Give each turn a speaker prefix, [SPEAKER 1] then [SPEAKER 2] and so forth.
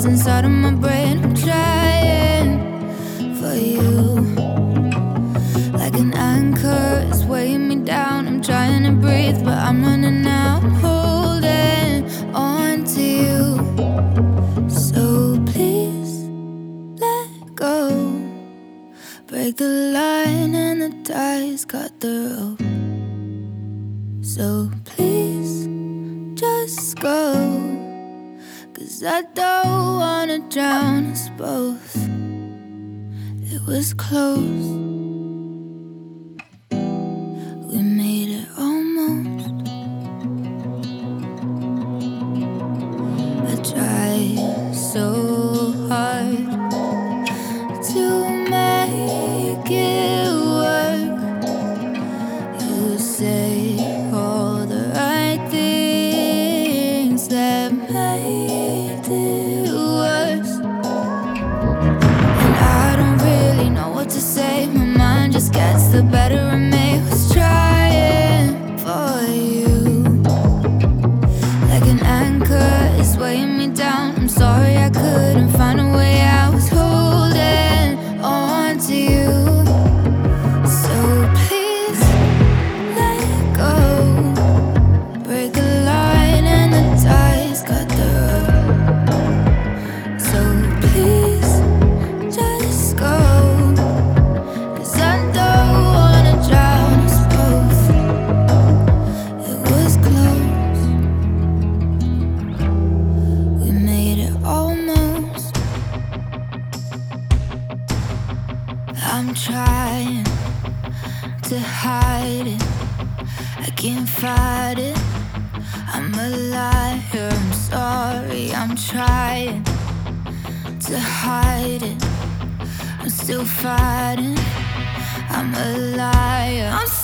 [SPEAKER 1] fires inside of my brain. I'm trying for you, like an anchor is weighing me down. I'm trying to breathe, but I'm running out. I'm holding on to you, so please let go. Break the line and the ties, cut the rope. So please just go, 'cause I don't wanna drown us both. It was close, we made it almost. I tried so hard to make it work. You say all the right things that made it worse, and I don't really know what to say. My mind just gets the better of me. Was trying for you, like an anchor is weighing me down. I'm sorry I couldn't find a way out. Was holding on to you, so please let go. Break the line and the ties, cut the rope. So please just go, 'cause I don't wanna drown us both. It was close, we made it almost. I'm trying to hide it, I can't fight it. I'm a liar, I'm sorry. I'm trying to hide it, I'm still fighting. I'm a liar, I'm